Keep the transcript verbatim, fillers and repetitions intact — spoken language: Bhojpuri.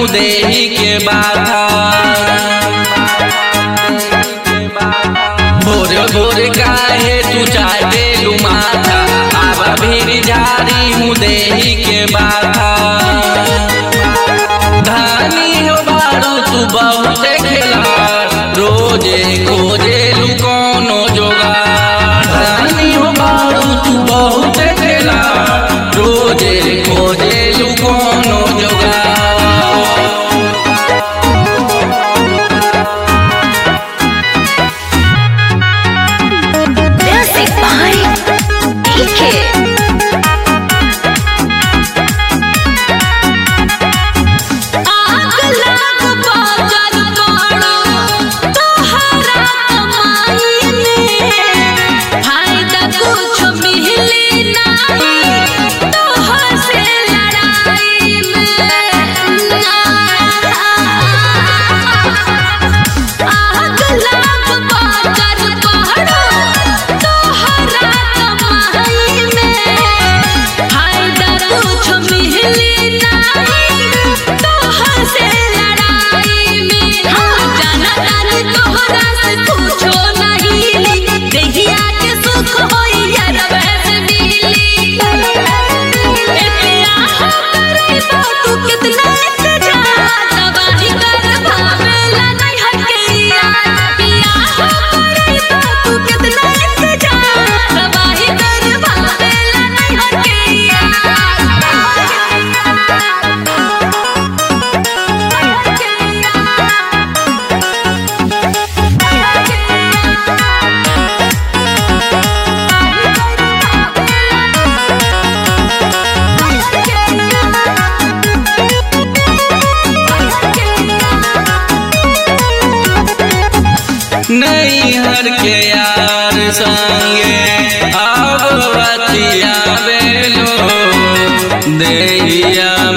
देही के बाधा भोर भोर काहे तू चाटे लू माथा आवा भीड़ झारी हूँ देही के बाधा धानी हो बारू तू बहुत खेला रोजे खोजे लू कोनो जोगार धानी हो बारू तू बहुत खेला रोजे खोजे लू कोनो जोगार नैहर के यार संगे अब बतिया बेलो देहिया